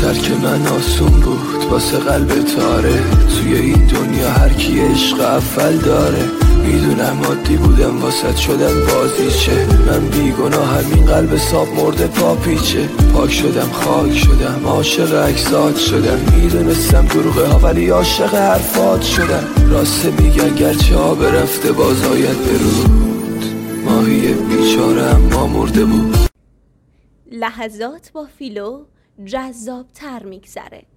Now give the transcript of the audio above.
ترک من آسون بود واسه قلب تاره. توی این دنیا هر کی عشق اول داره. میدونم عادی بودم واسط شدم بازیچه. من بیگناه همین قلب ساب مرده پاپیچه. پاک شدم خاک شدم عاشق اکسات شدم. میدونستم دروغه ها ولی عاشق حرفات شدم. راست میگن گرچه ها برفته بازاید برود. ماهی بیچاره اما مرده بود. لحظات با فیلو جذاب تر میگذره.